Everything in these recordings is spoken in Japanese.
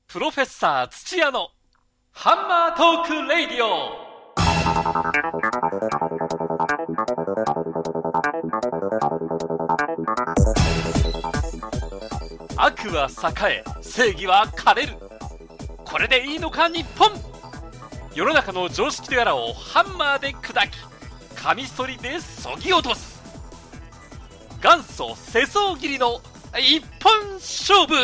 プロフェッサー土屋のハンマートークレイディオ。悪は栄え、正義は枯れる。これでいいのか日本。世の中の常識とやらをハンマーで砕き、カミソリで削ぎ落とす。元祖世相切りの一本勝負。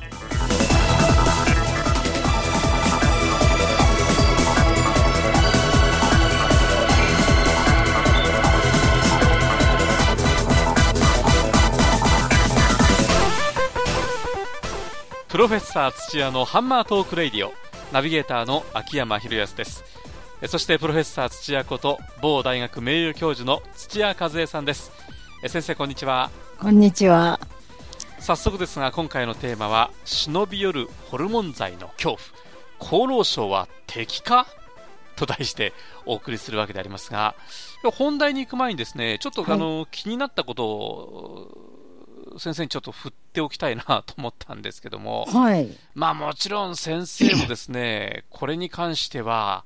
プロフェッサー土屋のハンマートークレイディオ、ナビゲーターの秋山博康です。そしてプロフェッサー土屋こと某大学名誉教授の土屋和恵さんです。先生、こんにちは。 こんにちは。 早速ですが、今回のテーマは忍び寄るホルモン剤の恐怖、厚労省は敵かと題してお送りするわけでありますが、本題に行く前にですね、ちょっと、気になったことを先生にちょっと振っておきたいなと思ったんですけども、 はい、 もちろん先生もですねこれに関しては、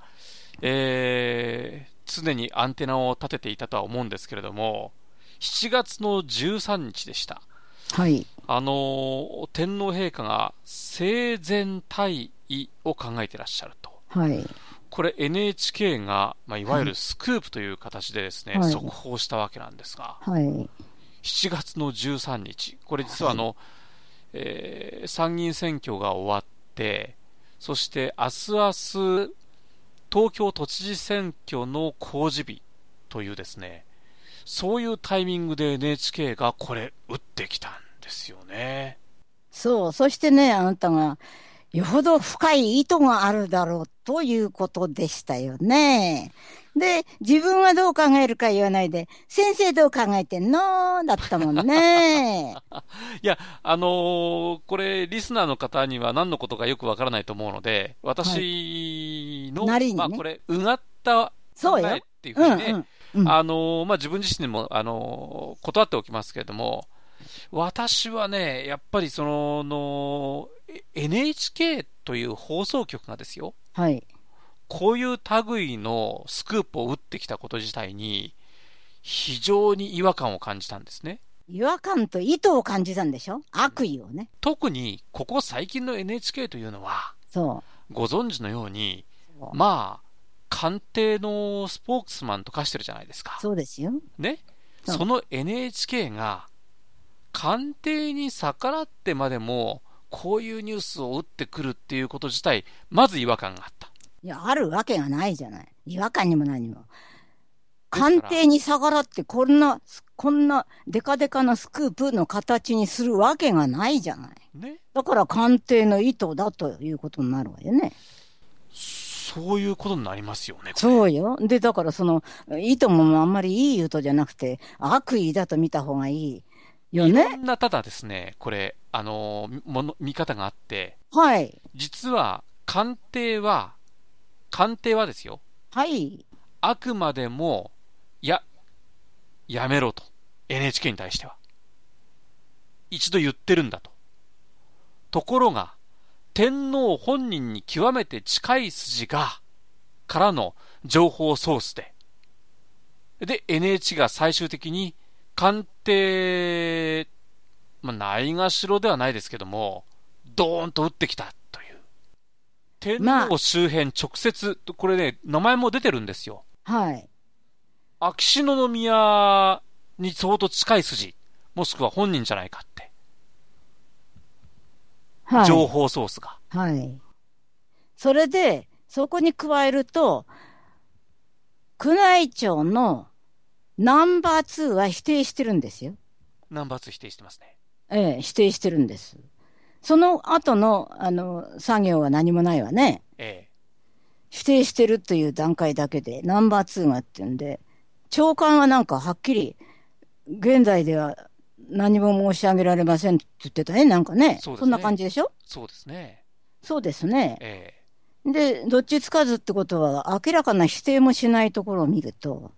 常にアンテナを立てていたとは思うんですけれども、7月の13日でした。 はい、 天皇陛下が生前退位を考えていらっしゃると、 はい、 これ NHK が、いわゆるスクープという形でですね、 はい、 速報したわけなんですが、 はい、 7月の13日、これ実は参議院選挙が終わって、そして明日東京都知事選挙の公示日というですね、そういうタイミングで NHK がこれ打ってきたんですよね。 そう、そしてね、あなたがよほど深い意図があるだろうということでしたよね。で、自分はどう考えるか言わないで、先生どう考えてんのだったもんね。 いや、これリスナーの方には何のことかよくわからないと思うので、私の、 なりにね、 これうがった考えっていうふうにね、自分自身でも断っておきますけれども、私はね、やっぱりNHK という放送局がですよ、 はい、 こういう類のスクープを打ってきたこと自体に非常に違和感を感じたんですね。 違和感と意図を感じたんでしょ、悪意をね。 特にここ最近の NHK というのは、ご存知のように、官邸のスポークスマンと化してるじゃないですか。 そうですよ。 ね、その NHK が官邸に逆らってまでもこういうニュースを打ってくるっていうこと自体、まず違和感があった。 いや、あるわけがないじゃない。違和感にも何も。官邸に逆らってこんなデカデカなスクープの形にするわけがないじゃない。 ね、 だから官邸の意図だということになるわよね。 そういうことになりますよね。 そうよ。で、だからその意図もあんまりいい意図じゃなくて悪意だと見た方がいいよね。 いろんなただですね、これ見方があって、 はい。 実は官邸はですよ。 はい。 あくまでもやめろと NHK に対しては一度言ってるんだと。ところが天皇本人に極めて近い筋からの情報ソースで NHK が最終的に官邸、ないがしろではないですけども、ドーンと打ってきたという。天皇周辺直接、これね、名前も出てるんですよ。 はい。 秋篠宮に相当近い筋、もしくは本人じゃないかって。はい、情報ソースが。 はい。それで、そこに加えると、宮内庁のナンバー2は否定してるんですよ。 ナンバー2否定してますね。 ええ、否定してるんです。その後の、作業は何もないわね。否定してるという段階だけで、ナンバー2がっていうんで、長官はなんかはっきり、現在では何も申し上げられませんって言ってたね、なんかね。そんな感じでしょ？ そうですね。 そうですね。で、どっちつかずってことは、明らかな否定もしないところを見ると、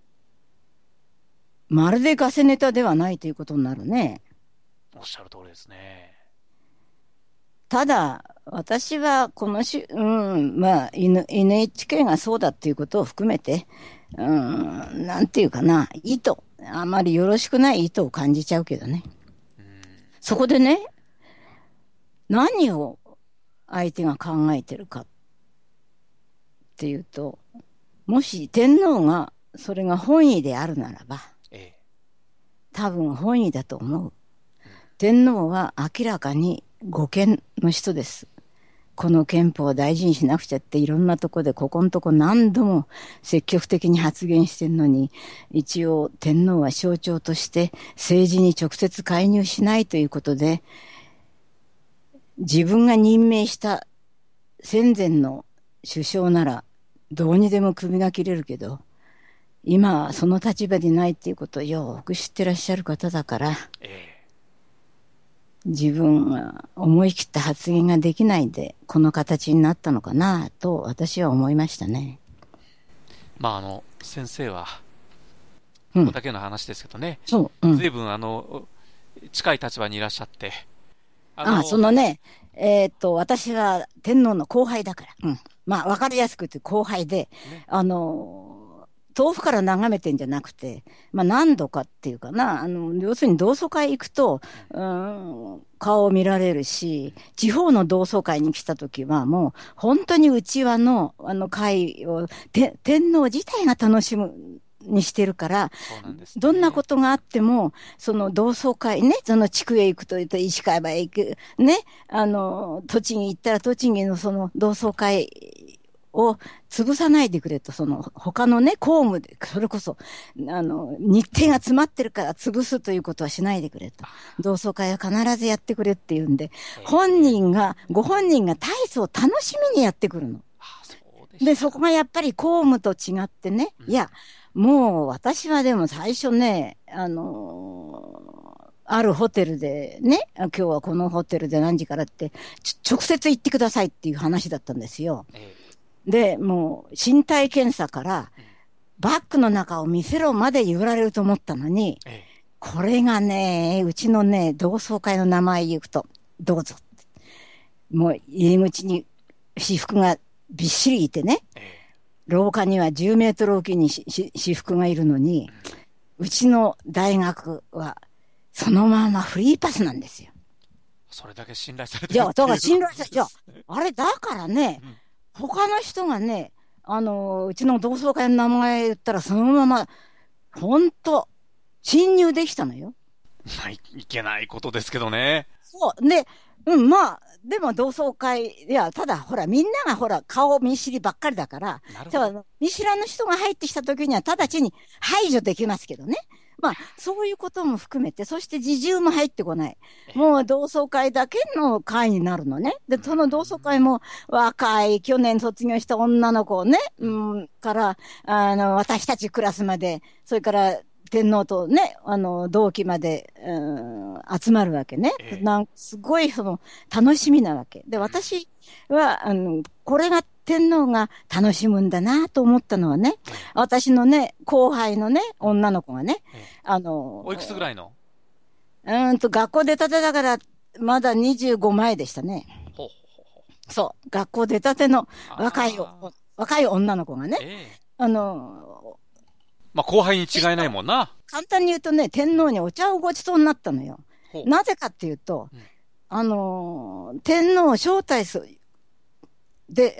まるでガセネタではないということになるね。 おっしゃる通りですね。 ただ、私はこのまあ、NHK がそうだっていうことを含めて、なんていうかな、あまりよろしくない意図を感じちゃうけどね。そこでね、何を相手が考えてるかっていうと、もし天皇がそれが本意であるならば、多分本意だと思う。天皇は明らかに護憲の人です。この憲法を大事にしなくちゃっていろんなとこでここのとこ何度も積極的に発言してるのに、一応天皇は象徴として政治に直接介入しないということで、自分が任命した戦前の首相ならどうにでも首が切れるけど、今はその立場でないっていうことをよく知ってらっしゃる方だから、自分は思い切った発言ができないでこの形になったのかなと私は思いましたね。 まあ先生はここだけの話ですけどね、随分近い立場にいらっしゃって、 そのね、私は天皇の後輩だから、まあ分かりやすく言って後輩で、ね、遠くから眺めてんじゃなくて、まあ何度かっていうかな、要するに同窓会行くと、顔を見られるし、地方の同窓会に来た時はもう本当に内輪の会を天皇自体が楽しむにしてるから、どんなことがあっても、その同窓会ね、その地区へ行くというと石川へ行く、ね、栃木行ったら栃木のその同窓会を潰さないでくれと、その他のね、公務で、それこそ、日程が詰まってるから潰すということはしないでくれと。同窓会は必ずやってくれって言うんで、ご本人が大層楽しみにやってくるの。で、そこがやっぱり公務と違ってね、いや、もう私はでも最初ね、あるホテルでね、今日はこのホテルで何時からって、直接行ってくださいっていう話だったんですよ。で、もう身体検査からバッグの中を見せろまで言われると思ったのに、これがね、うちのね、同窓会の名前言うと、どうぞって。もう入り口に私服がびっしりいてね、廊下には10メートルおきに私服がいるのに、うちの大学はそのままフリーパスなんですよ。 それだけ信頼されてるっていう。 いや、だから信頼されて、いや、あれだからね、他の人がね、うちの同窓会の名前言ったらそのまま、ほんと、侵入できたのよ。 いけないことですけどね。 そう。で、まあ、でも同窓会、いや、ただほら、みんながほら、顔見知りばっかりだから、見知らぬ人が入ってきた時には直ちに排除できますけどね。まあ、そういうことも含めて、そして自重も入ってこない。もう同窓会だけの会になるのね。で、その同窓会も若い、去年卒業した女の子をね、から、私たちクラスまで、それから天皇とね、同期まで、集まるわけね。すごい、楽しみなわけ。で、私は、これが天皇が楽しむんだなと思ったのはね、私のね、後輩のね、女の子がね、 おいくつぐらいの？ 学校出たてだから、まだ25前でしたね。そう、学校出たての若い女の子がね、 まあ、後輩に違いないもんな。 簡単に言うとね、天皇にお茶をごちそうになったのよ。なぜかっていうと、天皇を招待する。で、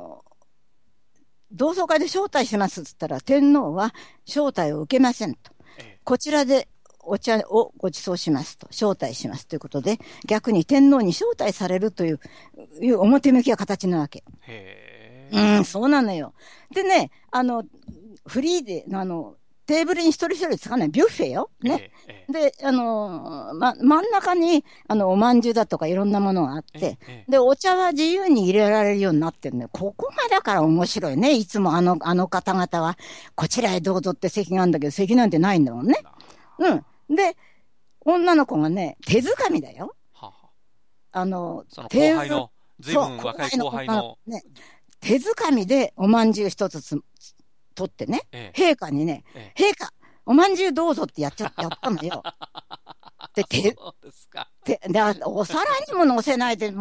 同窓会で招待しますって言ったら、天皇は招待を受けませんと。こちらでお茶をご馳走しますと、招待しますということで、逆に天皇に招待されるという表向きは形なわけ。そうなのよ。でね、フリーで、テーブルに一人一人つかないビュッフェよ。ね。で、真ん中に、お饅頭だとかいろんなものがあって、で、お茶は自由に入れられるようになってるのよ。ここがだから面白いね。いつもあの方々は、こちらへどうぞって席があるんだけど、席なんてないんだもんね。で、女の子がね、手づかみだよ。 その後輩の、随分若い後輩の。 手づかみでお饅頭一つ取ってね、陛下にね、陛下、お饅頭どうぞってやったのよ。で、お皿にも乗せないで、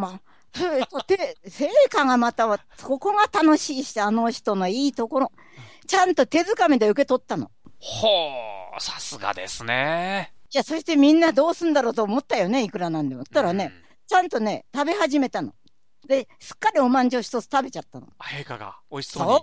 成果がまたは、ここが楽しいし、あの人のいいところ。ちゃんと手づかみで受け取ったの。 ほう、さすがですね。 いや、そしてみんなどうすんだろうと思ったよね、いくらなんでも。ったらね、ちゃんとね、食べ始めたの。で、すっかりおまんじゅう一つ食べちゃったの。 陛下が美味しそうに。 そう。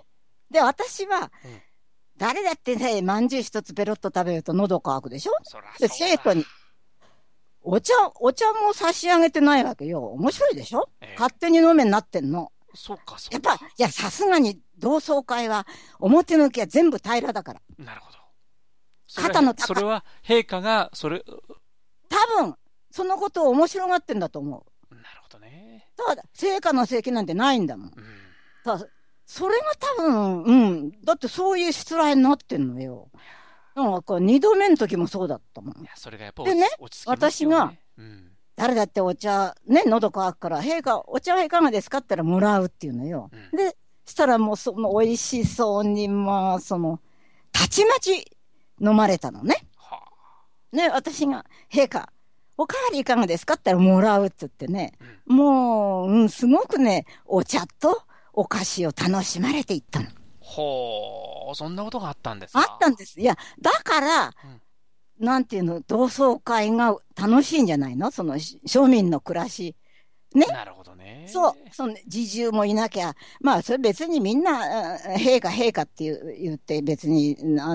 で、私は、誰だってね、まんじゅう一つペロッと食べると喉乾くでしょ。で、生徒に、お茶も差し上げてないわけよ。面白いでしょ、勝手に飲めになってんの。 そうか、そうか。 やっぱ、いや、さすがに同窓会は表向きは全部平らだから。 なるほど。 肩の高い。 それは陛下が、多分、そのことを面白がってんだと思う。なるほどね。 ただ、成果の席なんてないんだもん。ただ、それが多分、だってそういう失礼になってんのよ。なんか二度目の時もそうだったもん。 いや、それがやっぱでね、私が、誰だってお茶、ね、喉乾くから、陛下、お茶はいかがですかって言ったらもらうっていうのよ。で、したらもうその美味しそうに、まあ、たちまち飲まれたのね。ね、私が、陛下、おかわりいかがですかって言ったらもらうって言ってね、もう、すごくね、お茶とお菓子を楽しまれていったの。 ほう、そんなことがあったんですか？ あったんです。いや、だから、なんていうの、同窓会が楽しいんじゃないの？その庶民の暮らし。ね。 なるほどね。 そう。侍従もいなきゃ。まあ、それ別にみんな、陛下って言って別に、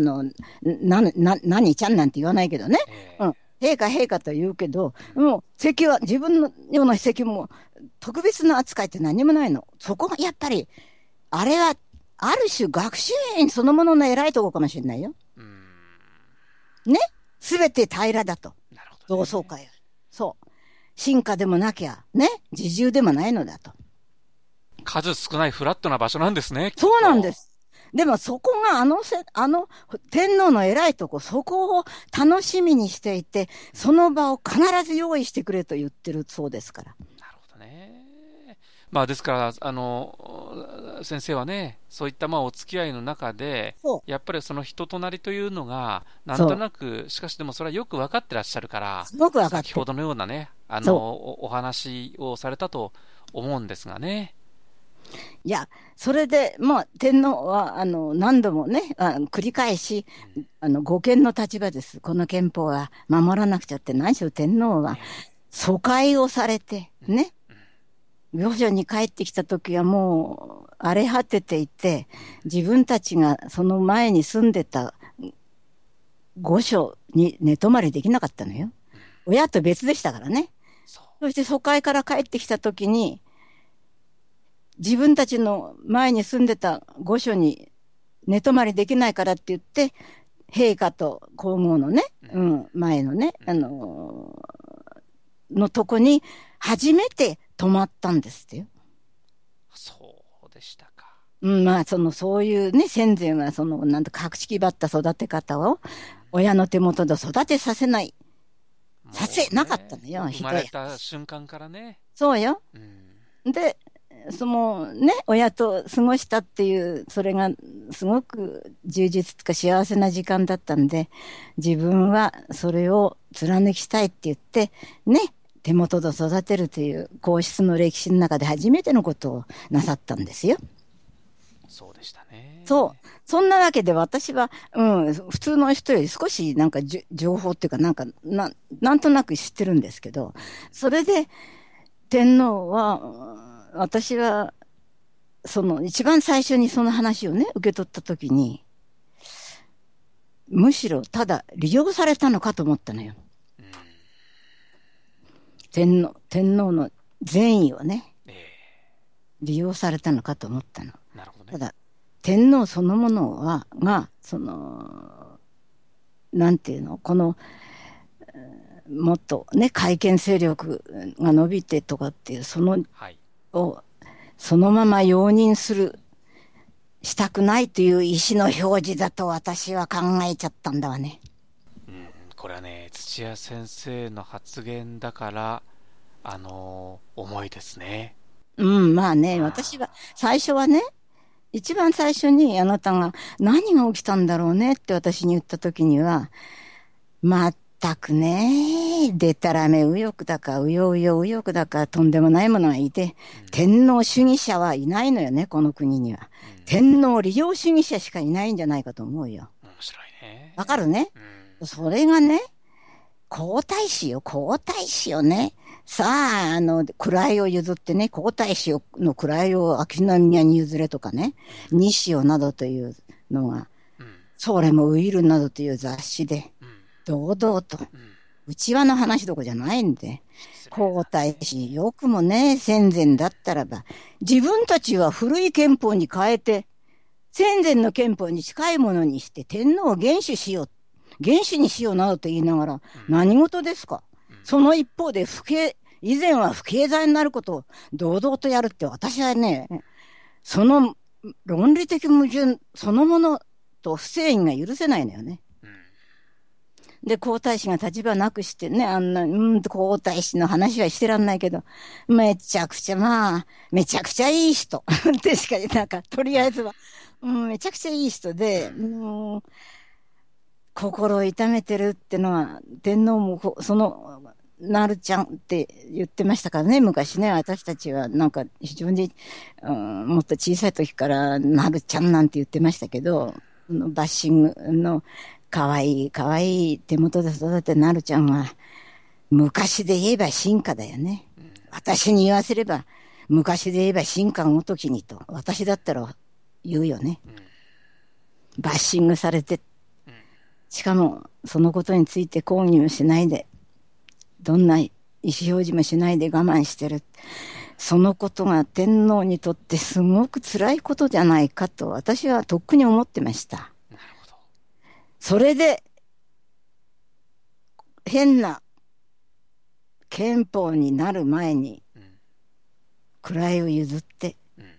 何ちゃんなんて言わないけどね。陛下と言うけど、もう席は、自分のような席も特別な扱いって何もないの。そこがやっぱり、あれは、ある種学習院そのものの偉いとこかもしれないよ。ね？すべて平らだと。 なるほど、ね。 同窓会は。そう。進化でもなきゃ、ね？自重でもないのだと。 数少ないフラットな場所なんですね。 そうなんです。でもそこが天皇の偉いとこ、そこを楽しみにしていて、その場を必ず用意してくれと言ってるそうですから。 なるほどね。まあですから、先生はね、そういったまあお付き合いの中で、やっぱりその人となりというのが、なんとなく、しかしでもそれはよく分かってらっしゃるから、 すごく分かって先ほどのようなね、お話をされたと思うんですがね。 いや、それで、まあ、天皇は、何度もね、繰り返し、護憲の立場です。この憲法は守らなくちゃって、何しろ天皇は、疎開をされて、ね。御所に帰ってきた時はもう、荒れ果てていて、自分たちがその前に住んでた御所に寝泊まりできなかったのよ。親と別でしたからね。そして疎開から帰ってきた時に、自分たちの前に住んでた御所に寝泊まりできないからって言って、陛下と皇后のね、前のね、のとこに初めて泊まったんですってよ。 そうでしたか。 まあ、そういうね、戦前はなんと格式ばった育て方を、親の手元で育てさせない。させなかったのよ、 生まれた瞬間からね。 そうよ。で、親と過ごしたっていう、それがすごく充実とか幸せな時間だったんで、自分はそれを貫きたいって言って、ね、手元で育てるという皇室の歴史の中で初めてのことをなさったんですよ。 そうでしたね。 そう。そんなわけで私は、普通の人より少しなんか情報っていうかなんとなく知ってるんですけど、それで天皇は、私は、一番最初にその話をね、受け取ったときに、むしろただ利用されたのかと思ったのよ。天皇の善意をね、利用されたのかと思ったの。 なるほどね。 ただ、天皇そのものが、なんていうの、もっとね、改憲勢力が伸びてとかっていう、をそのまま容認したくないという意思の表示だと私は考えちゃったんだわね。 これはね、土屋先生の発言だから、重いですね。 まあね、私は、最初はね、一番最初にあなたが何が起きたんだろうねって私に言った時には、まったくね、でたらめ右翼だか、うようよ右翼だか、とんでもないものがいて、天皇主義者はいないのよね、この国には。天皇利用主義者しかいないんじゃないかと思うよ。 面白いね。 わかるね、それがね、皇太子よね。さあ、位を譲ってね、皇太子の位を秋篠宮に譲れとかね、西尾などというのが、それもウィルなどという雑誌で、堂々と、内輪の話どころじゃないんで、皇太子、よくもね、戦前だったらば、自分たちは古い憲法に変えて、戦前の憲法に近いものにして天皇を元首にしようなどと言いながら、何事ですか、その一方で以前は不敬罪になることを堂々とやるって、私はね、その論理的矛盾そのものと不正義が許せないのよね。で、皇太子が立場なくしてね、皇太子の話はしてらんないけど、めちゃくちゃいい人ってしか、なんか、とりあえずは、めちゃくちゃいい人で、心を痛めてるってのは、天皇も、なるちゃんって言ってましたからね、昔ね、私たちはなんか非常に、もっと小さい時からなるちゃんなんて言ってましたけど、バッシングのかわいい手元で育てなるちゃんは、昔で言えば進化だよね。私に言わせれば、昔で言えば進化ごときにと、私だったら言うよね。バッシングされて、しかもそのことについて抗議をしないで、どんな意思表示もしないで我慢してる。そのことが天皇にとってすごく辛いことじゃないかと私はとっくに思ってました。 なるほど。 それで変な憲法になる前に位を譲って、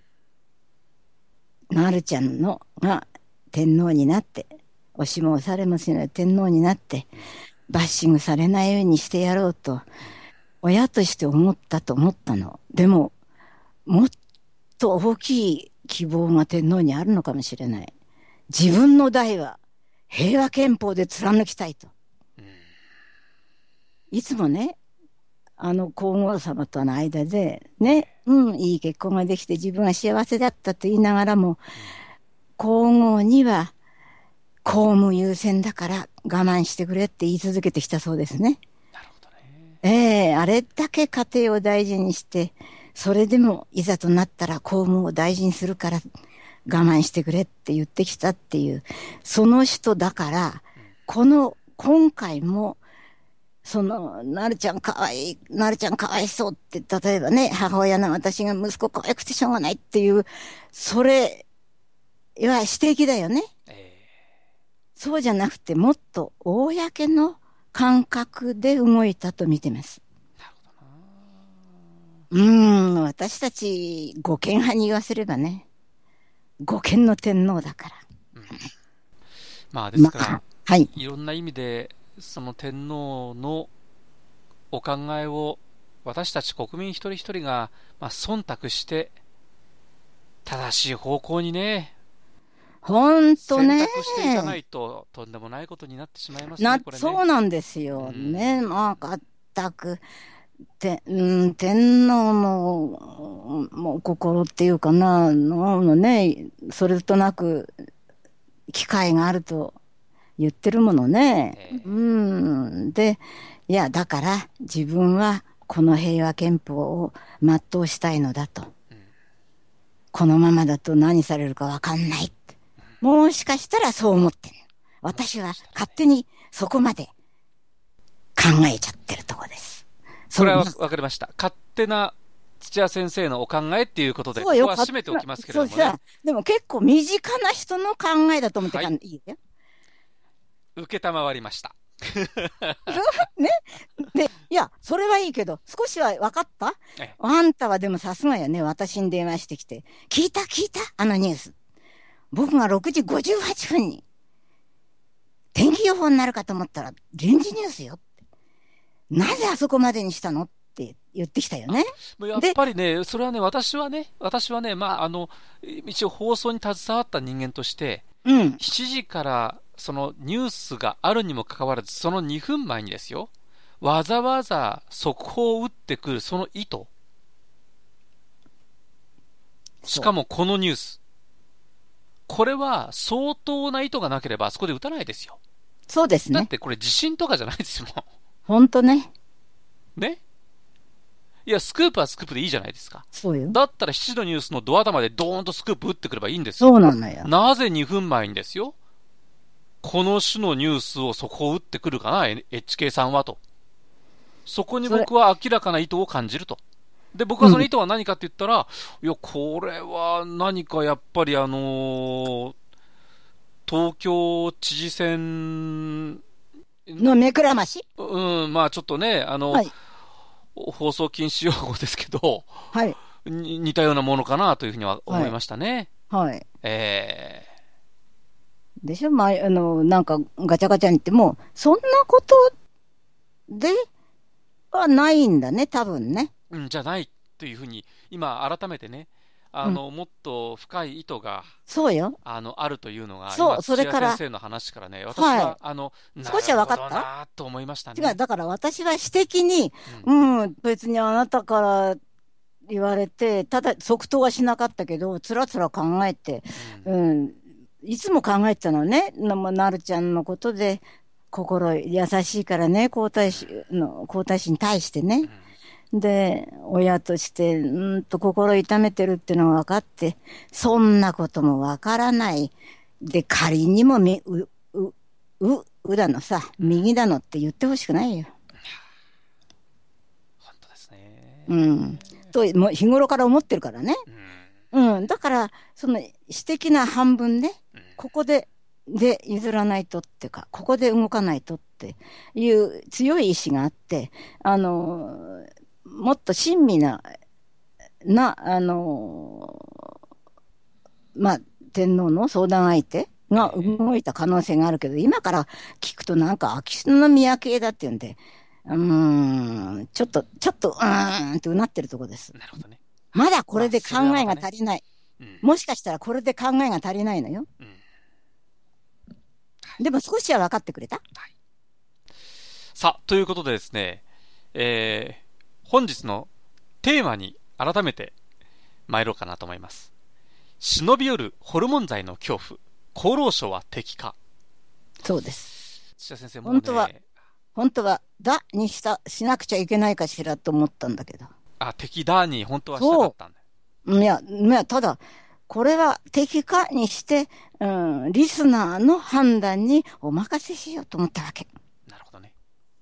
なるちゃんのが天皇になって、押しも押されもしない天皇になって、バッシングされないようにしてやろうと親として思ったの。でももっと大きい希望が天皇にあるのかもしれない。自分の代は平和憲法で貫きたいと、いつもね、皇后様との間でね、いい結婚ができて自分は幸せだったと言いながらも、皇后には公務優先だから我慢してくれって言い続けてきたそうですね。 なるほどね。 あれだけ家庭を大事にして、それでもいざとなったら公務を大事にするから我慢してくれって言ってきたっていう、その人だから、今回も、なるちゃんかわいそうって、例えばね、母親の私が息子可愛くてしょうがないっていう、それは指摘だよね。そうじゃなくて、もっと公の感覚で動いたと見てます。 なるほどな。 私たち護憲派に言わせればね、護憲の天皇だから。 ですから、 はい、 いろんな意味でその天皇のお考えを私たち国民一人一人が、忖度して正しい方向にね、 本当ね、 選択していかないととんでもないことになってしまいますね。これね、 そうなんですよね。全く天皇の心っていうかなのね、それとなく機会があると言ってるものね。で、いやだから自分はこの平和憲法を全うしたいのだと。このままだと何されるか分かんないって。もしかしたらそう思ってる。私は勝手にそこまで考えちゃってるとこです。 これは分かりました。勝手な土屋先生のお考えっていうことで、ここは締めておきますけれどもね。 でも結構身近な人の考えだと思っていいよ。 受けたまわりました。 ね。で、いや、それはいいけど、少しは分かった？あんたはでもさすがやね、私に電話してきて。聞いたあのニュース。僕が6時58分に、天気予報になるかと思ったら、臨時ニュースよって。なぜあそこまでにしたのって言ってきたよね。 やっぱりね、それはね、私はね、一応放送に携わった人間として、 うん。 7時からそのニュースがあるにもかかわらず、その2分前にですよ、わざわざ速報を打ってくるその意図。しかもこのニュース。これは相当な意図がなければあそこで打たないですよ。 そうですね。 だってこれ地震とかじゃないですよ。 ほんとね。 ね。いや、スクープはスクープでいいじゃないですか。 そうよ。 だったら7時のニュースのドア玉でドーンとスクープ打ってくればいいんですよ。 そうなのよ。 なぜ2分前にですよ。この種のニュースを速報打ってくるかな、HK さんはと。そこに僕は明らかな意図を感じると。で、僕はその意図は何かって言ったら、いや、これは何かやっぱり東京知事選の目くらましまあちょっとね、 はい。 放送禁止用語ですけど、 はい。 似たようなものかなというふうには思いましたね。 はい。 えでしょまあ、なんかガチャガチャに言っても、そんなことではないんだね、多分ね。 じゃないというふうに、今改めてね、 うん。 もっと深い意図が、 そうよ。 あるというのが、今、 そう、そ土れから、 屋先生の話からね、私は、 はい。少しは分なるほかったどなと思いました違う、 ね。 だから私は私的に、 うん。 うん、別にあなたから言われて、ただ即答はしなかったけど、つらつら考えて、 うん。 うん、いつも考えてたのね、なるちゃんのことで、心優しいからね、皇太子に対してね。 うん。 で、親として、心痛めてるってのが分かって、そんなことも分からない。で、仮にもうだのさ、 うん。 右だのって言ってほしくないよ。 本当ですうん。 ね。 と、もう日頃から思ってるからね。 うん。 うん。だから、その私的な半分ね、 うん。 ここで譲らないとっていうか、ここで動かないとっていう強い意志があって、もっと親身な、まあ、天皇の相談相手がえ動いた可能性があるけど、今から聞くとなんか秋篠宮系だって言うんで、ちょっと、ってうなってるとこです。 なるほどね。はい。 まだこまあ、 れでそれは考えまたね。 が足りない。 うん。 もしかしたらこれで考えが足りないのよ。 うん。 でも少しは分かってくれた？ はい。さあ、ということでですね、本日のテーマに改めて参ろうかなと思います。忍び寄るホルモン剤の恐怖。厚労省は敵か。 そうです。 土田先生、もう本当は、 ね、 しなくちゃいけないかしらと思ったんだけど。 敵だに本当はしたかそったんだよ。 う。ただ、これは適かにして、リスナーの判断にお任せしようと思ったわけ。 なるほどね。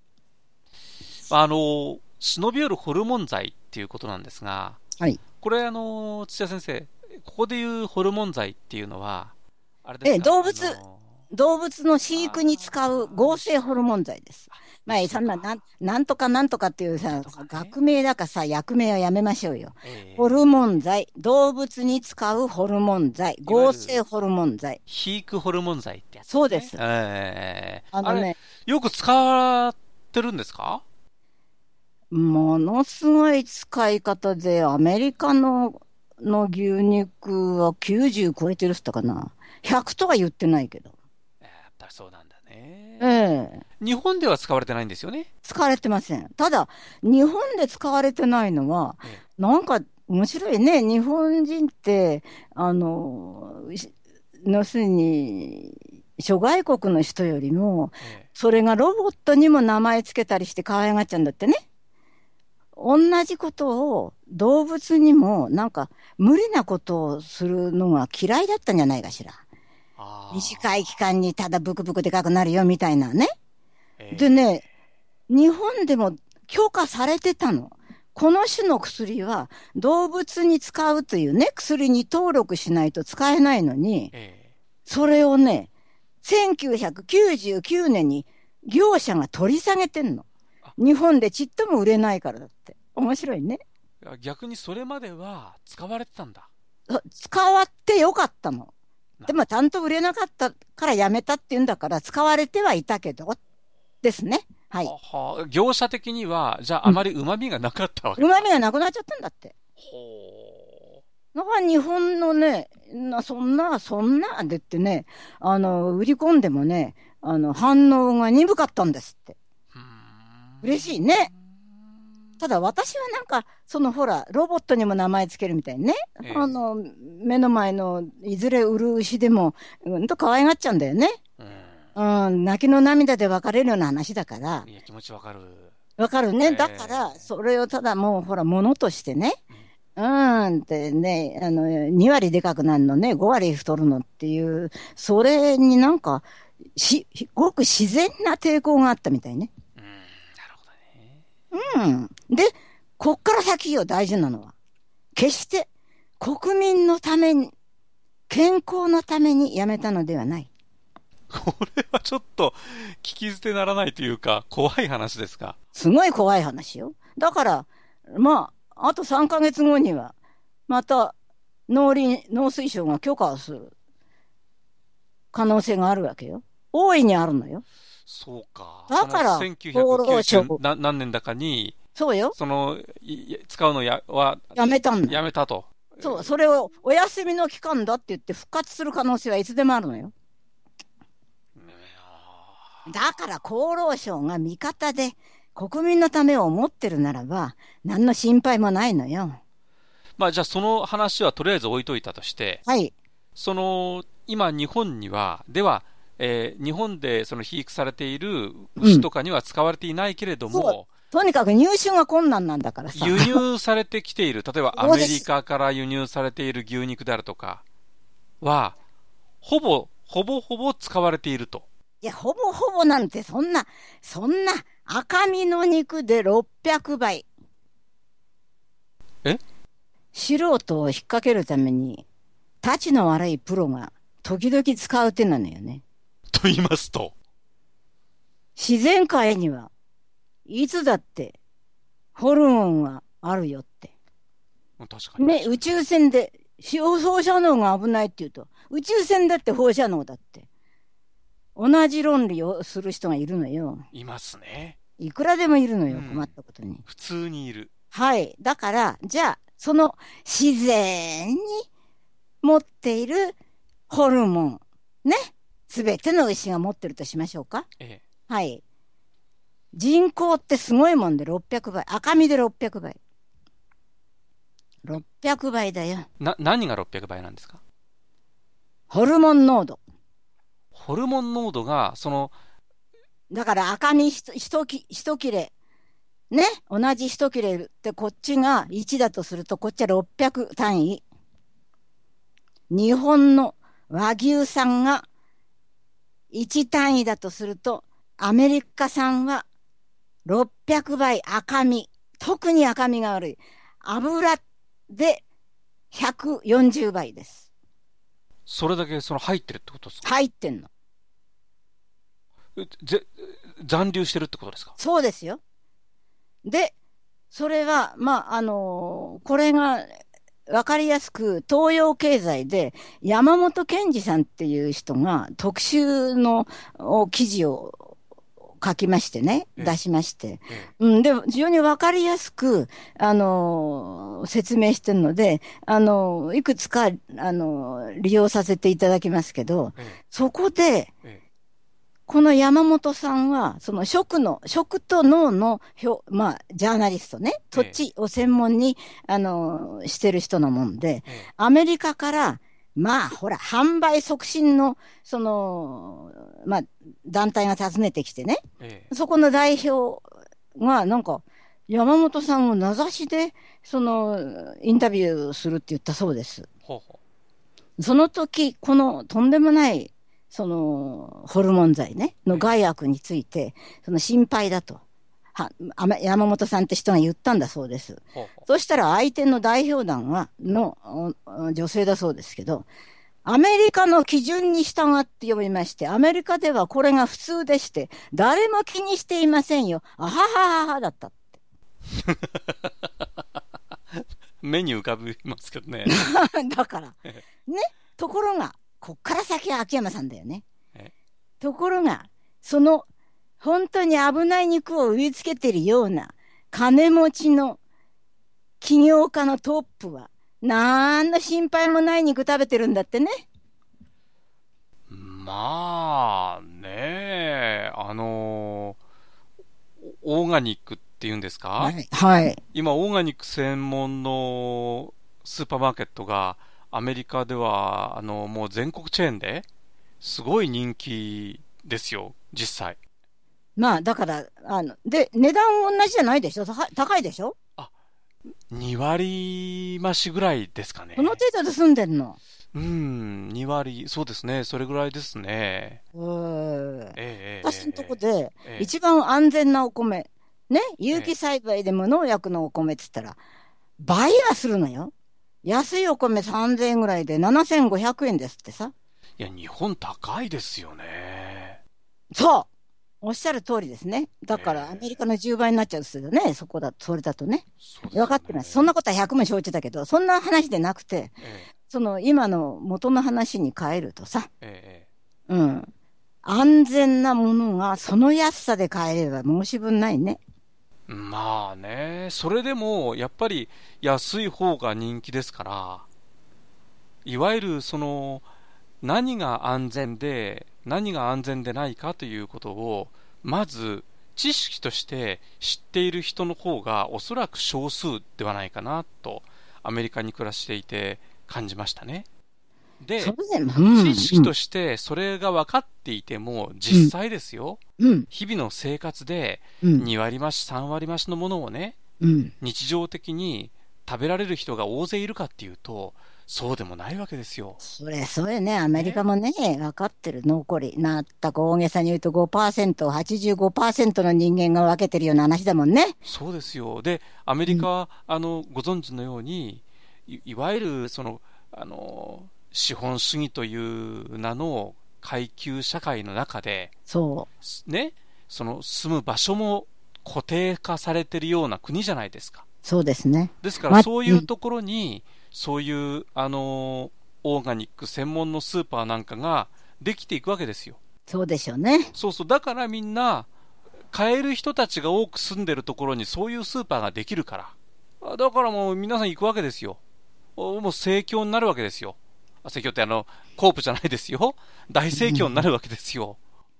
忍び寄るホルモン剤っていうことなんですが、 はい。 これ土田先生、ここでいうホルモン剤っていうのは、あれですか、 動物の飼育に使う合成ホルモン剤です。まあ、 一緒か。 なんとかなんとかっていうさ、 なんとかね。 学名だかさ、薬名はやめましょうよ。ホルえモン剤、動物に使うホルモン剤、 いわゆる、 合成ホルモン剤。 ヒークホルモン剤ってやつですね。 そうです。 あれ、 あのね、 よく使ってるんですか？ ものすごい使い方で、アメリカの牛肉は90超えてるって言ったかな。100とは言ってないけど。 やっぱりそうなんだえね。 え、 日本では使われてないんですよね。 使われてません。ただ、日本で使われてないのは、 ええ、 なんか面白いね。日本人って、要するに、諸外国の人よりも、 ええ、 それがロボットにも名前つけたりして可愛がっちゃうんだってね。同じことを動物にもなんか無理なことをするのが嫌いだったんじゃないかしら。短い期間にただブクブクでかくなるよみたいなね。でね、 え日本でも許可されてたの。この種の薬は動物に使うというね、薬に登録しないと使えないのに、 え、 それをね、1999年に業者が取り下げてんの。 あ、 日本でちっとも売れないからだって。面白いね。 逆にそれまでは使われてたんだ。 使わってよかったの。でも、 なるほど。 ちゃんと売れなかったからやめたっていうんだから、使われてはいたけど、ですね。はい。 業者的には、じゃああうん。 まり旨味がなかったわけだ。 旨味がなくなっちゃったんだって。 ほだから日本のね、そんなでってね、売り込んでもね、反応が鈍かったんですって。嬉しいね。ただ私はなんか、ほら、ロボットにも名前つけるみたいにね、目の前のいずれ売る牛でも、可愛がっちゃうんだよね。泣きの涙で別れるような話だから。 いや、気持ちわかる。 わかるね。だから、それをただもう、ほら、ものとしてね、ってね、2割でかくなるのね、5割太るのっていう、それになんか、ごく自然な抵抗があったみたいね。で、こっから先よ、大事なのは。決して国民のために、健康のためにやめたのではない。 これはちょっと聞き捨てならないというか、怖い話ですか。 すごい怖い話よ。だから、まあ、あと3ヶ月後には、また農水省が許可をする可能性があるわけよ。大いにあるのよ。 そうか。 だから、 1990何年だかに、 そうよ。 使うのやめたんだ。 やめたと。 そう、それをお休みの期間だって言って復活する可能性はいつでもあるのよ。だから厚労省が味方で国民のためを思ってるならば、何の心配もないのよ。 まあじゃあその話はとりあえず置いといたとして、 はい。 今日本には、日本で肥育されている牛とかには使われていないけれども、 とにかく入手が困難なんだからさ。 輸入されてきている、例えばアメリカから輸入されている牛肉であるとかは、ほぼ使われていると。 いや、ほぼなんて、そんな赤身の肉で600倍。素人を引っ掛けるために、たちの悪いプロが時々使う手なのよね。 と言いますと、 自然界にはいつだってホルモンがあるよって。 確かに。 ね、宇宙船で放射能が危ないって言うと、宇宙船だって放射能だって。同じ論理をする人がいるのよ。 いますね。 いくらでもいるのよ、困ったことに。 普通にいる。 はい。だから、じゃあ、その自然に持っているホルモン、ね。すべての牛が持ってるとしましょうか。はい。人口ってすごいもんで600倍。赤身で600倍。600倍だよ。 何が600倍なんですか？ ホルモン濃度。 ホルモン濃度が、 だから赤身一切れ。ね。同じ一切れってこっちが1だとすると、こっちは600単位。日本の和牛産が1単位だとすると、アメリカ産は600倍赤身。特に赤身が悪い。油で140倍です。 それだけ入ってるってことですか？ 入ってんの。 残留してるってことですか？ そうですよ。で、それは、これがわかりやすく、東洋経済で山本健二さんっていう人が特集の記事を書きましてね、出しまして。で、非常にわかりやすく、説明してるので、いくつか、利用させていただきますけど、そこで、この山本さんは、食と脳のジャーナリストね、そっちを専門に、してる人なもんで、アメリカから、ほら、販売促進の、団体が訪ねてきてね、そこの代表が、なんか、山本さんを名指しで、インタビューするって言ったそうです。その時、このとんでもない、ホルモン剤ね、の害悪について、心配だと。山本さんって人が言ったんだそうです。そしたら相手の代表団の女性だそうですけど、アメリカの基準に従って呼びまして、アメリカではこれが普通でして、誰も気にしていませんよ。あははははだったって。 目に浮かびますけどね。 だから。ね。ところが、こっから先は秋山さんだよね。ところが、本当に危ない肉を植え付けてるような金持ちの起業家のトップはなんの心配もない肉食べてるんだってね。 まあ、ねえ、オーガニックっていうんですか？ はい。はい。 今、オーガニック専門のスーパーマーケットが、アメリカでは、もう全国チェーンですごい人気ですよ、実際。 まあ、だから、で、値段同じじゃないでしょ？高いでしょ？ あ、2割増しぐらいですかこの程ね。 度で済んでんの？ 2割、そうですね、それぐらいですね。 私のとこえで、 え、ええ、 一番安全なお米、ね、 ええ、 有機栽培で無農薬のお米って言ったら、倍はするのよ。安いお米3000円ぐらいで7500円ですってさ。 いや、日本高いですよね。 そうおっしゃる通りですね。だからアメリカええ、 の10倍になっちゃうんですよね。それだとね。 そうですよ分かってます。そんなね。 ことは100も承知だけど、そんな話でなくて、 えその今の元の話に変えるとさ、 え、ええ、 うん。安全なものがその安さで買えれば申し分ないね。 まあね、それでも、やっぱり安い方が人気ですから、いわゆる何が安全で、何が安全でないかということを、まず、知識として知っている人の方がおそらく少数ではないかなと、アメリカに暮らしていて感じましたね。で、 それでも、 知識としてそれが分かっていても、 うん、 実際ですよ、 うん、 日々の生活でうん、 2割増し、3割増しのものをね、 うん。 日常的に食べられる人が大勢いるかっていうと、そうでもないわけですよ。 それね、アメリカね。 もね、分かってる、残り。なったく大げさに言うと5%、85%の人間が分けてるような話だもんね。 そうですよ。で、アメうん、 リカは、ご存知のように、いわゆる、資本主義という名の階級社会の中で、 そう、 ね、住む場所も固定化されているような国じゃないですか。 そうですね。 ですからそういうん、 うところにそういうオーガニック専門のスーパーなんかができていくわけですよ。 そうでしょうね。 そうそう、だからみんな買える人たちが多く住んでるところにそういうスーパーができるから、だからもう皆さん行くわけですよ。もう盛況になるわけですよ。盛況ってコープじゃないですよ。大盛況になるわけですよ。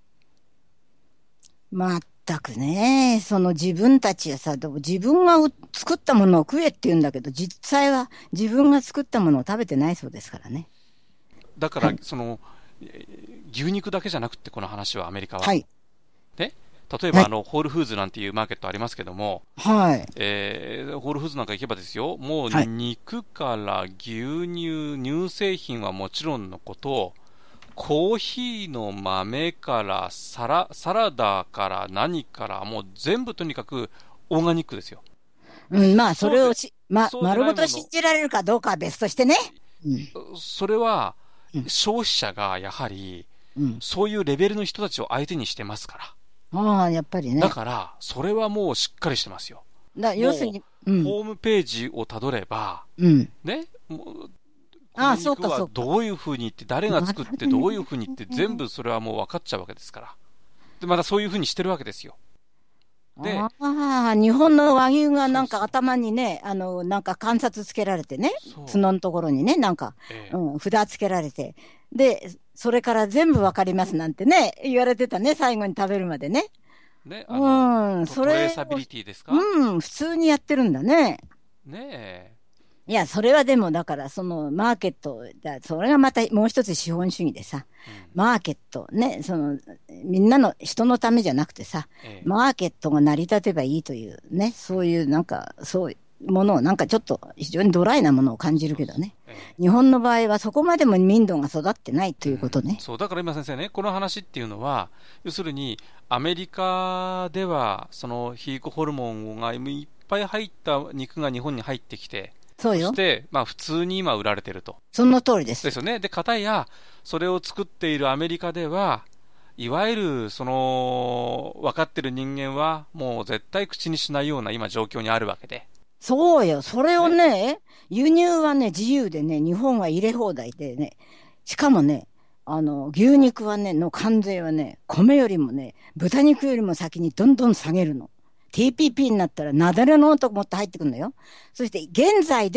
まったくね、その自分たちはさ、でも自分が作ったものを食えって言うんだけど、実際は自分が作ったものを食べてないそうですからね。 だからはい。 牛肉だけじゃなくて、この話はアメリカは。 はい。 ね、例えばはい。 ホールフーズなんていうマーケットありますけども、 はい。 ホールフーズなんか行けばですよ、もうはい。 肉から牛乳、乳製品はもちろんのこと、コーヒーの豆からサラダから何から、もう全部とにかくオーガニックですよ。 うん、まあ、そそうで、 れをそうで丸ごと信ないもの、 じられるかどうかは別としてね。うん。 それはうん。 消費者がやはりうん。 そういうレベルの人たちを相手にしてますから。 ああ、やっぱりね。 だから、それはもうしっかりしてますよ。も要するに、うう、 ん。 ホームページをたどれば、 うん。 ね、もうこああ、 のそう肉はかそうか。 どういうふうに言って、誰がなる作ってどういうほどね。 ふうに言って、全部それはもう分かっちゃうわけですから。で、またそういうふうにしてるわけですよ。で、 ああ、日本の和牛がなんかそうそう、 頭にね、なんか観察つけられてね、 そう、 角のところにね、なんか、 えうん、札つけられて、で、それから全部わかりますなんてね、言われてたね、最後に食べるまでね。 ね、 うん、そトレーれを、 サビリティですか？ うん、普通にやってるんだね。 ねいや、それはでも、だから、その、マーケット、それがまたもう一つ資本主義でさ、 え、うん、 マーケット、ね、みんなの人のためじゃなくてさ、 えマーケットが成り立てばいいという、ね、 うん、 そういう、なんか、そういうものを、なんかちょっと非常にドライなものを感じるそうそう、 けどね。日本の場合はそこまでも民度が育ってないということね。 そう、だから今先生ね、この話っていうのは、要するに、アメリカでは、そのヒークホルモンがいっぱい入った肉が日本に入ってきて、 そうよ。 そして、まあ普通に今売られてると。 その通りです。 ですよね。で、かたや、それを作っているアメリカでは、いわゆる、分かってる人間は、もう絶対口にしないような今状況にあるわけで。 そうよ。それをね。 ね、輸入はね、自由でね、日本は入れ放題でね、しかもね、牛肉はね、の関税はね、米よりもね、豚肉よりも先にどんどん下げるの。TPP になったら、なだれのと思って入ってくるのよ。そして、現在でも、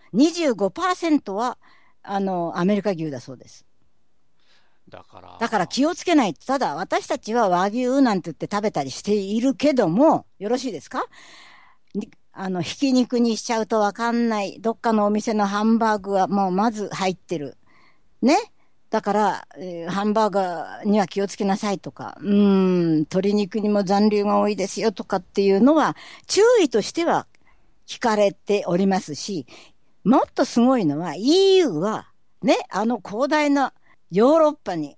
25%は、アメリカ牛だそうです。 だから気をつけない。ただ、私たちは和牛なんて言って食べたりしているけども、よろしいですか？ひき肉にしちゃうとわかんない。どっかのお店のハンバーグはもうまず入ってる。ね。だから、ハンバーガーには気をつけなさいとか、鶏肉にも残留が多いですよとかっていうのは、注意としては聞かれておりますし、もっとすごいのは EU は、ね、広大なヨーロッパに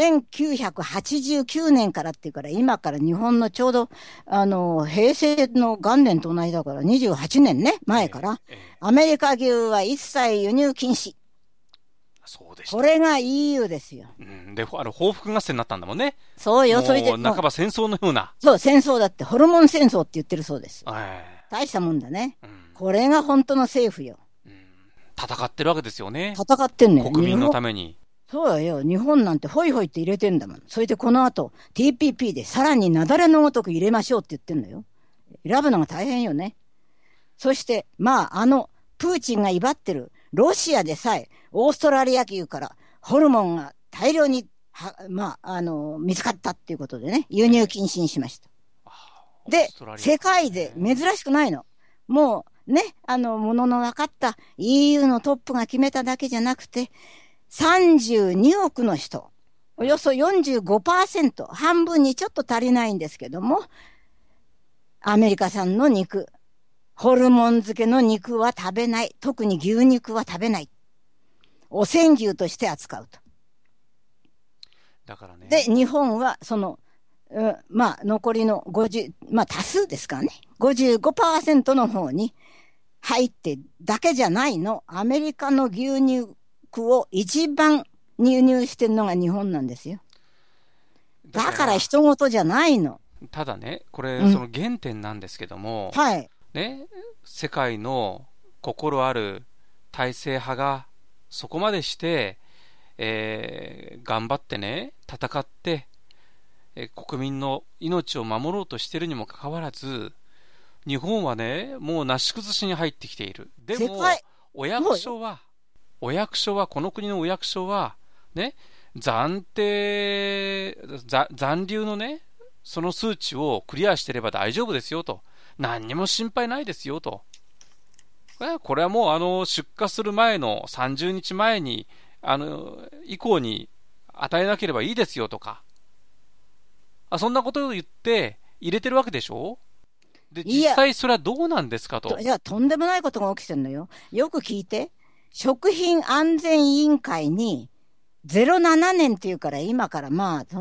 1989年からっていうから、今から日本のちょうど、平成の元年と同じだから28年ね、前から、アメリカ牛は一切輸入禁止。 そうでした。 これが EU ですよ。 で、報復合戦になったんだもんね。 そうよ、それで。 半ば戦争のような。 そう、戦争だって、ホルモン戦争って言ってるそうです。大したもんだね。これが本当の政府よ。 戦ってるわけですよね。 戦ってんのよ。 国民のために。 そうよ。日本なんてホイホイって入れてんだもん。それでこの後、TPP でさらに雪崩のごとく入れましょうって言ってんのよ。選ぶのが大変よね。そして、プーチンが威張ってる、ロシアでさえ、オーストラリア牛からホルモンが大量に、見つかったっていうことでね、輸入禁止にしました。で、世界で珍しくないの。もうね、ものの分かった EU のトップが決めただけじゃなくて、32億の人、およそ 45%、半分にちょっと足りないんですけども、アメリカ産の肉、ホルモン漬けの肉は食べない。特に牛肉は食べない。汚染牛として扱うと。 だからね。 で、日本は残りの50、多数ですからね。55% の方に入ってだけじゃないの。アメリカの牛肉を一番輸入してるのが日本なんですよ。だから人事じゃないの。 ただね、これ、その原点なんですけども、 はい。 ね、世界の心ある体制派がそこまでして、頑張ってね、戦って、国民の命を守ろうとしているにもかかわらず、日本はね、もうなし崩しに入ってきている。でも、お役所は、この国のお役所は、ね、残留のね、その数値をクリアしていれば大丈夫ですよと。何にも心配ないですよと。これはもう出荷する前の30日前に、以降に与えなければいいですよとか。そんなことを言って入れてるわけでしょ？で、実際それはどうなんですかと。 いや、とんでもないことが起きてるのよ。よく聞いて。食品安全委員会に07年っていうから今からそ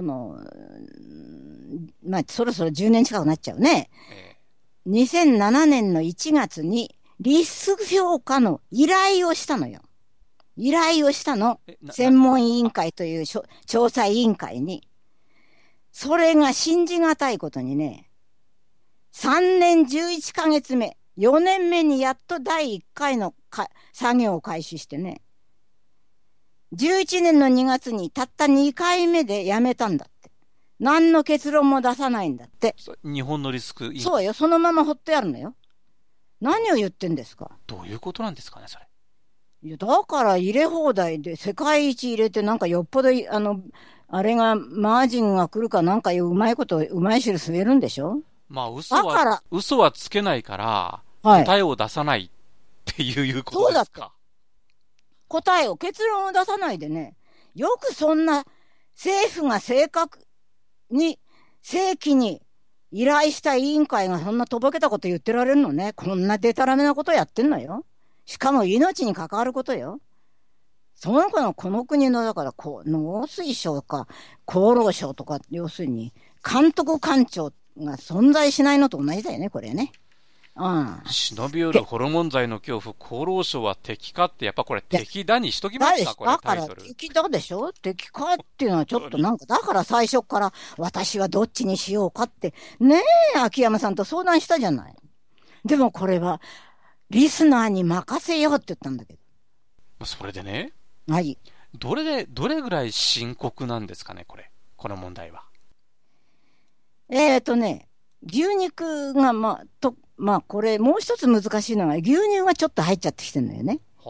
ろそろ10年近くなっちゃうね。2007年の1月にリスク評価の依頼をしたのよ。依頼をしたの。専門委員会という調査委員会に。それが信じがたいことにね、3年11ヶ月目、4年目にやっと第1回の作業を開始してね、11年の2月にたった2回目でやめたんだって。何の結論も出さないんだって。 日本のリスク。 そうよ、そのまま放ってやるのよ。何を言ってんですか。 どういうことなんですかね、それ。 いや、だから入れ放題で、世界一入れてなんかよっぽど、あれが、マージンが来るかなんかうまいこと、うまい汁吸えるんでしょ。 嘘はつけないから、答えを出さないっていうことですか。 答えを、結論を出さないでね、よくそんな政府が正規に依頼した委員会がそんなとぼけたこと言ってられるのね。こんなデタラメなことやってんのよ。しかも命に関わることよ。その子のこの国の、だから農水省か厚労省とか、要するに監督官庁が存在しないのと同じだよね、これね。 忍び寄るホルモン剤の恐怖、厚労省は敵かって、やっぱこれ敵だにしときますか、これだから敵だでしょ。敵かっていうのはちょっとなんか、だから最初から私はどっちにしようかって、ねえ、秋山さんと相談したじゃない。でもこれは、リスナーに任せようって言ったんだけど。 それでね。 はい。 どれぐらい深刻なんですかね、この問題は。 牛肉がこれもう一つ難しいのは牛乳がちょっと入っちゃってきてるのよね。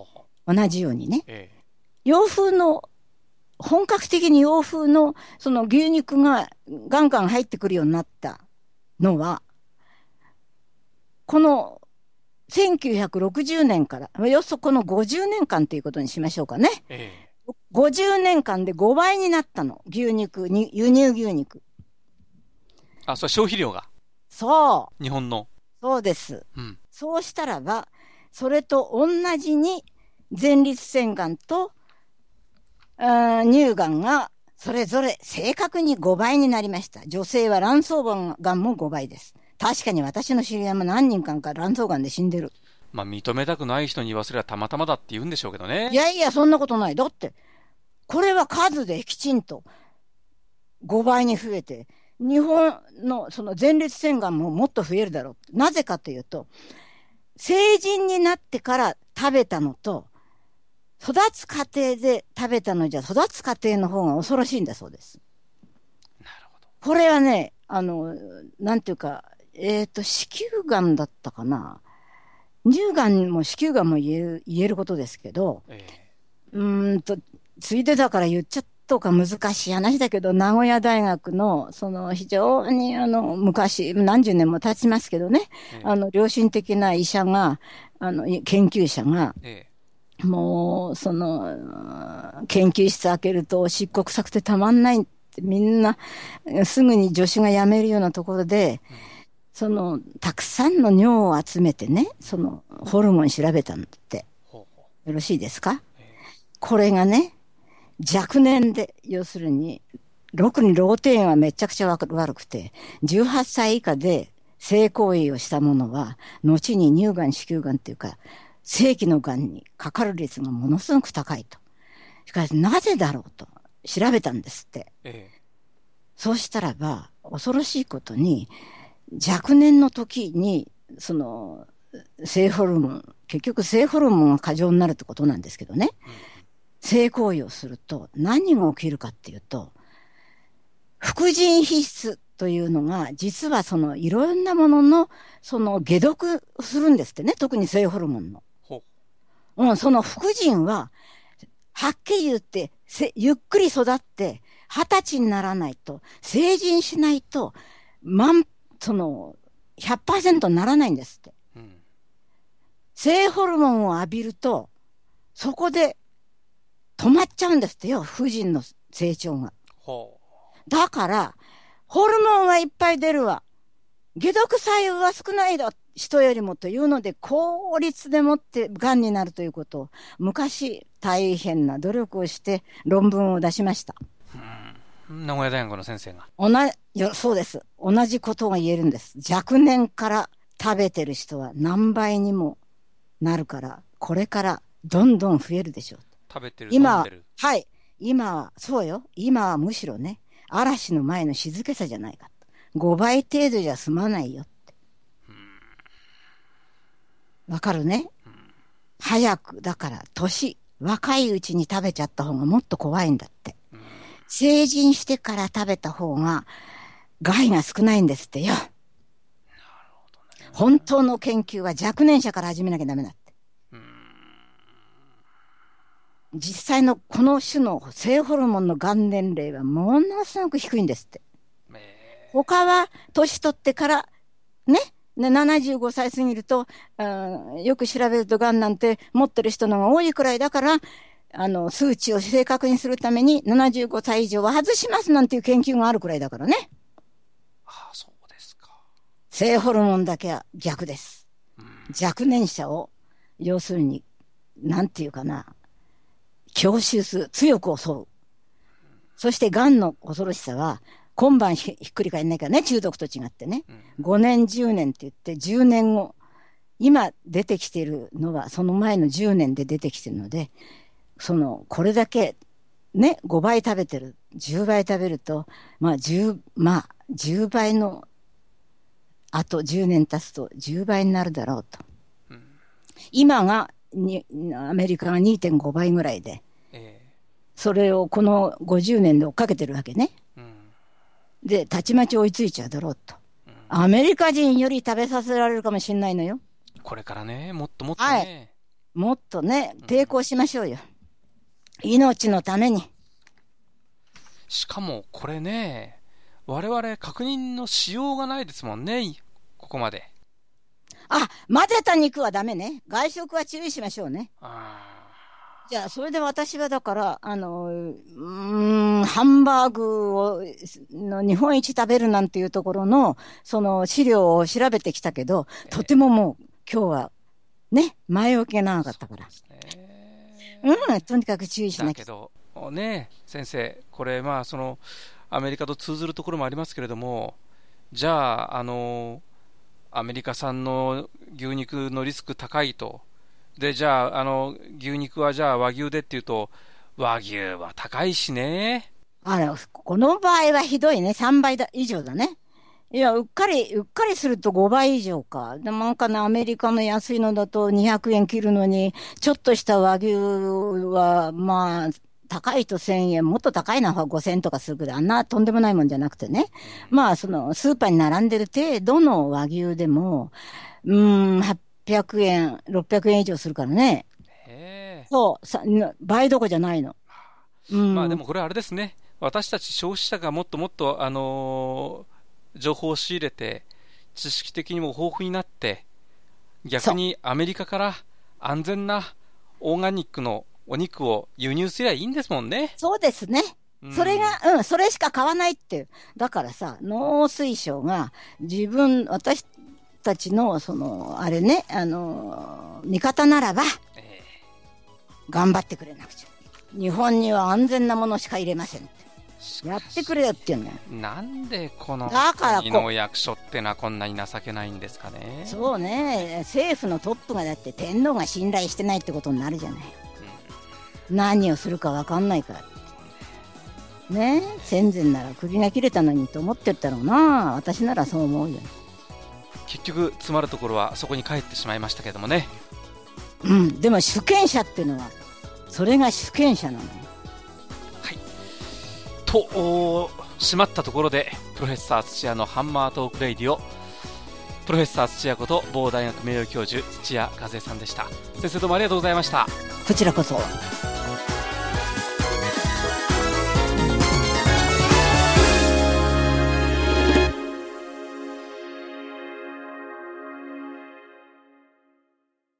同じようにね。洋風の、本格的に洋風のその牛肉がガンガン入ってくるようになったのは、この1960年から、およそこの50年間ということにしましょうかね。50年間で5倍になったの。牛肉、輸入牛肉。 あ、それ消費量が。 そう。 日本の。 そうです。 うん。 そうしたらば、それと同じに前立腺がんと乳がんがそれぞれ正確に5倍になりました。女性は卵巣がんも5倍です。確かに私の知り合いも何人かが卵巣がんで死んでる。 まあ認めたくない人に言わせればたまたまだって言うんでしょうけどね。 いやいや、そんなことない。だって、これは数できちんと5倍に増えて、日本のその前立腺がんももっと増えるだろう。なぜかというと、成人になってから食べたのと、育つ過程で食べたのじゃ、育つ過程の方が恐ろしいんだそうです。 なるほど。 これはね、なんていうか、子宮がんだったかな。乳がんも子宮がんも言えることですけど、ついでだから言っちゃったか難しい話だけど、名古屋大学の、その非常に昔、何十年も経ちますけどね、良心的な医者が、研究者が、もう、その、研究室開けると漆黒臭くてたまんないって、みんな、すぐに助手が辞めるようなところで、その、たくさんの尿を集めてね、その、ホルモン調べたんだって。よろしいですか？これがね、若年で、要するに、特にローテインはめちゃくちゃ悪くて、18歳以下で性行為をしたものは、後に乳がん、子宮がんっていうか、正規のがんにかかる率がものすごく高いと。しかし、なぜだろうと調べたんですって。そうしたらば、恐ろしいことに、若年の時に、その、性ホルモン、結局性ホルモンが過剰になるってことなんですけどね。性行為をすると何が起きるかっていうと、副腎皮質というのが、実はそのいろんなものの、その解毒するんですってね。特に性ホルモンの。その副腎は、はっきり言って、ゆっくり育って、20歳にならないと、成人しないと、その、100% にならないんですって。性ホルモンを浴びると、そこで止まっちゃうんですってよ、婦人の成長が。だから、ホルモンはいっぱい出るわ。解毒作用は少ないだ、人よりもというので、効率でもって癌になるということを、昔大変な努力をして論文を出しました。 名古屋大学の先生が。 そうです。同じことが言えるんです。若年から食べてる人は何倍にもなるから、これからどんどん増えるでしょう。 食べてる、飲んでる。 はい。今は、そうよ。今はむしろね、嵐の前の静けさじゃないか。5倍程度じゃ済まないよって。わかるね？早く、だから、若いうちに食べちゃった方がもっと怖いんだって。成人してから食べた方が、害が少ないんですってよ。なるほどね。本当の研究は若年者から始めなきゃダメだって。実際のこの種の性ホルモンのがん年齢はものすごく低いんですって。他は年取ってからね、75歳過ぎると、よく調べるとがんなんて持ってる人の方が多いくらいだから、数値を正確にするために75歳以上は外しますなんていう研究があるくらいだからね。 ああ、そうですか。 性ホルモンだけは逆です。若年者を、要するに、なんていうかな、強襲する、強く襲う。そして癌の恐ろしさは、今晩ひっくり返んないからね、中毒と違ってね。5年、10年って言って10年後、今出てきているのはその前の10年で出てきているので、これだけね、5倍食べてる、10倍食べると、10倍の、あと10年経つと10倍になるだろうと。今がアメリカが 2.5 倍ぐらいで、それをこの50年で追っかけてるわけね。で、たちまち追いついちゃうだろうと。アメリカ人より食べさせられるかもしれないのよ。 これからね、もっともっとね。 もっとね、抵抗しましょうよ。命のために。 しかもこれね、我々確認のしようがないですもんね、ここまで。 あ、混ぜた肉はダメね。外食は注意しましょうね。じゃあ、それで私はだから、ハンバーグを日本一食べるなんていうところの、その資料を調べてきたけど、とてももう今日はね、前置きが長かったから。とにかく注意しなきゃ。 だけど、ね、先生、これまあアメリカと通ずるところもありますけれども、じゃあ、アメリカ産の牛肉のリスク高いと。で、じゃあ、牛肉はじゃあ和牛でっていうと、和牛は高いしね。 この場合はひどいね。3倍以上だね。いや、うっかりすると5倍以上か。でもなんかね、アメリカの安いのだと200円切るのに、ちょっとした和牛は、まあ、高いと1000円、もっと高いのは5000円とかするけど、あんなとんでもないもんじゃなくてね。まあ、スーパーに並んでる程度の和牛でも、800円、600円以上するからね。そう、倍どころじゃないの。 まあでもこれはあれですね。私たち消費者がもっともっと、情報を仕入れて、知識的にも豊富になって、逆にアメリカから安全なオーガニックのお肉を輸入すればいいんですもんね。 そうですね。それが、それしか買わないっていう。だからさ、農水省が私たちの、あれね、味方ならば、頑張ってくれなくちゃ。日本には安全なものしか入れませんって。やってくれよっていうね。 なんでこの国の役所ってのはこんなに情けないんですかね。 そうね、政府のトップがだって天皇が信頼してないってことになるじゃない。何をするか分かんないからね。戦前なら首が切れたのにと思ってったろうな。私ならそう思うよ。 結局詰まるところはそこに帰ってしまいましたけどもね。 でも主権者っていうのはそれが主権者なのよ。 はいと締まったところで、プロフェッサー土屋のハンマートークレイディオ、プロフェッサー土屋こと某大学名誉教授土屋和恵さんでした。先生どうもありがとうございました。 こちらこそ。